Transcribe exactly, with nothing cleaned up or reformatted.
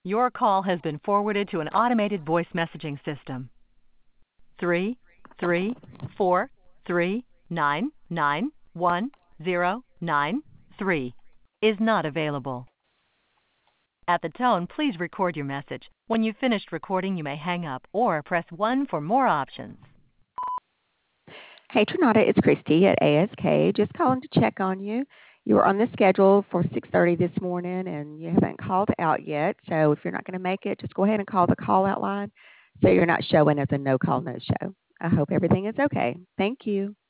Your call has been forwarded to an automated voice messaging system. Three, three, four, three, nine, nine, one, zero, nine, three is not available. At the tone, please record your message. When you've finished recording, you may hang up or press one for more options. Hey, Trinata, it's Christy at A S K. Just calling to check on you. You were on the schedule for six thirty this morning, and you haven't called out yet. So if you're not going to make it, just go ahead and call the call-out line so you're not showing as a no-call, no-show. I hope everything is okay. Thank you.